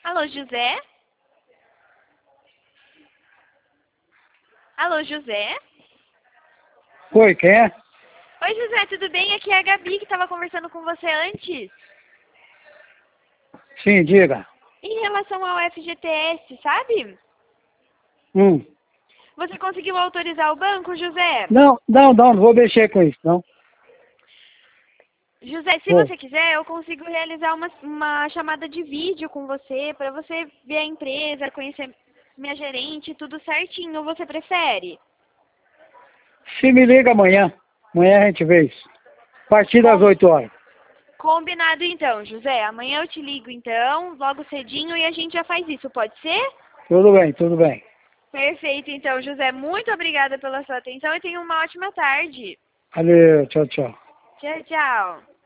Alô, José? Alô, José? Oi, quem é? Oi, José, tudo bem? Aqui é a Gabi que estava conversando com você antes. Sim, diga. Em relação ao FGTS, sabe? Hum. Você conseguiu autorizar o banco, José? Não vou mexer com isso, não. José, se Vou. você quiser, eu consigo realizar uma chamada de vídeo com você, para você ver a empresa, conhecer minha gerente, tudo certinho. Você prefere? Se me liga amanhã. Amanhã a gente vê isso. A partir das Com- 8 horas. Combinado então, José. Amanhã eu te ligo então, logo cedinho, e a gente já faz isso, pode ser? Tudo bem, tudo bem. Perfeito, então, José. Muito obrigada pela sua atenção e tenha uma ótima tarde. Valeu, tchau, tchau. Tchau, tchau.